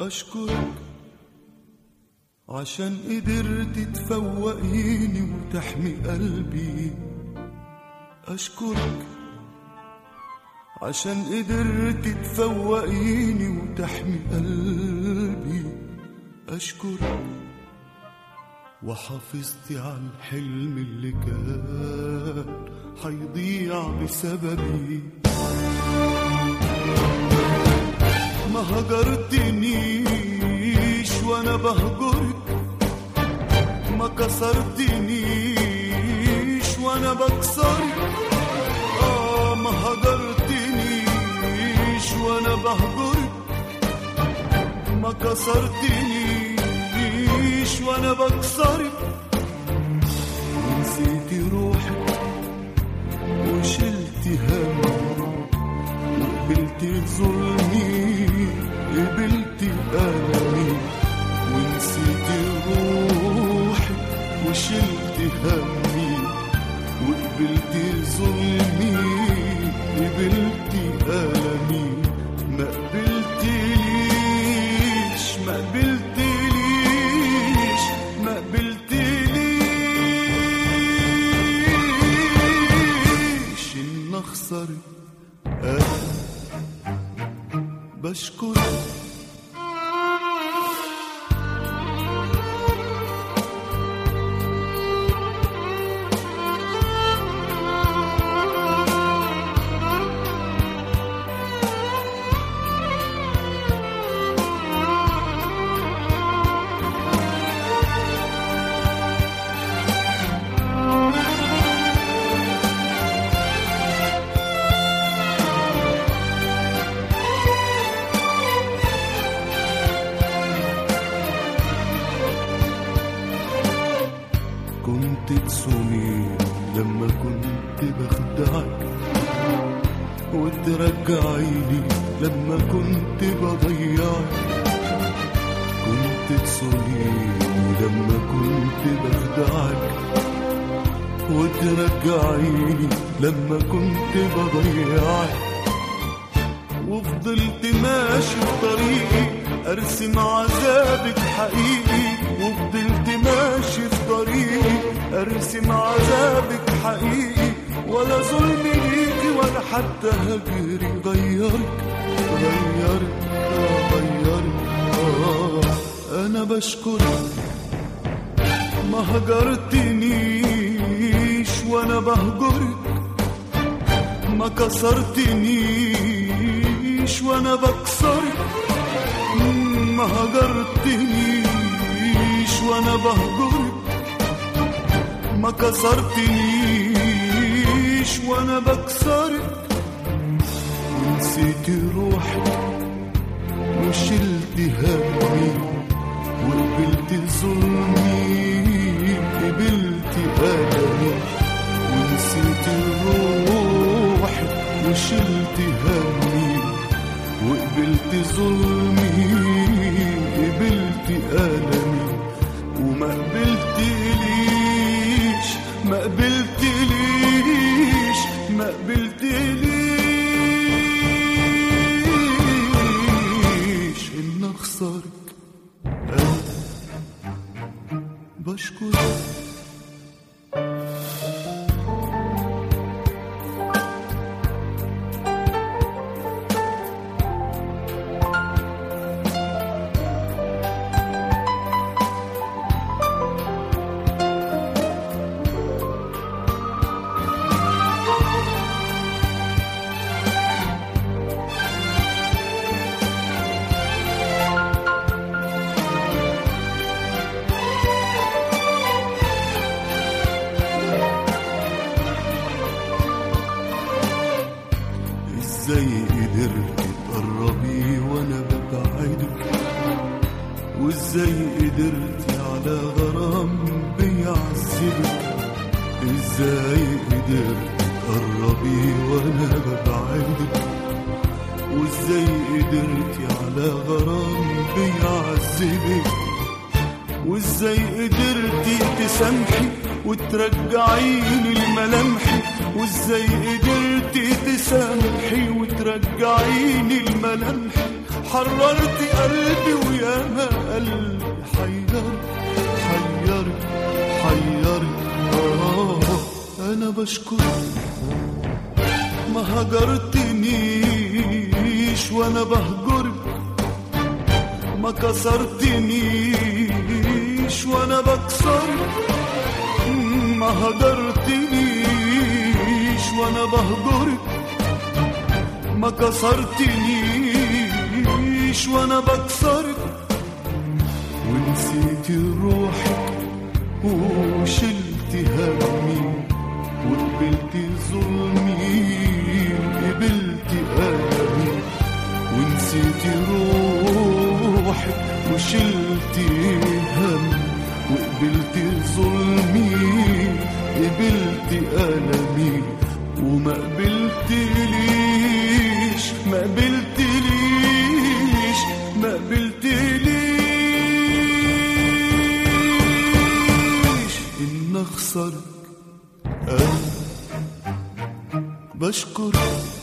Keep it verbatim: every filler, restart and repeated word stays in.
أشكرك عشان قدرت تفوقيني وتحمي قلبي. أشكرك عشان قدرت تفوقيني وتحمي قلبي. أشكرك وحافظتي على الحلم اللي كان حيضيع بسببي. ما هجرتنيش وانا بهجرك، ما كسرتنيش وانا بكسرك. اه ما هجرتنيش وانا بهجرك، ما كسرتنيش وانا بكسرك. نسيتي روحك وشلتي همي وقبلتي ظلمي قبلتي ألمي. ونسيتي روحي وشلتي همي وقبلتي ظلمي قبلتي ألمي. ما قبلتيليش ما قبلتيليش ما قبلتيليش إن أخسرك. أنا بشكرك كنت تصومي لما كنت بخدعك وترجعيني لما كنت بضيعك. كنت تصومي لما كنت بخدعك وترجعيني لما كنت بضيعك. وفضلت ماشي في طريقي أرسم عذابك حقيقي. وفضلت ماشي في طريقي أرسم عذابك حقيقي. ولا ظلم ليكي ولا حتى هجري غيرك غيرك غيرك. آه أنا بشكرك ما هجرتنيش وأنا بهجرك، ما كسرتنيش وأنا بكسرك. ما هجرتنيش وانا بهجرك، ما كسرتنيش وانا بكسرك. ونسيتي روحي وشلتي همي وقبلتي ظلمي قبلتي ألمي. ونسيتي روحي وشلتي همي وقبلتي ظلمي قبلتي ألمي. وما قبلتيليش ما قبلتيليش ما قبلتيليش إن أخسرك. أنا بشكرك ازاي قدرت تقربي وانا ببعدك. وازاي قدرت على غرام بيعذبك. ازاي قدرت تقربي وانا ببعدك. وازاي قدرت على غرام بيعذبك. وازاي قدرتي تسامحي وترجعيني لملامحي. وازاي قدرتي تسامحي وترجعيني لملامحي. حررت قلبي وياما قلبي حيرت حيرت حيرت. آه أنا بشكرك ما هجرتنيش وأنا بهجرك، ما كسرتنيش وأنا بكسرك، ما هجرتنيش وأنا بهجرك، ما كسرتنيش وأنا بكسرك. ونسيت روحك وشلت همي وقبلت ظلمي قبلت ألمي. ونسيت روحك وشلت همي وقبلت ظلمي قبلت ألمي. وما قبلتليش ما قبلتليش ما قبلتليش إن أخسرك. أنا بشكرك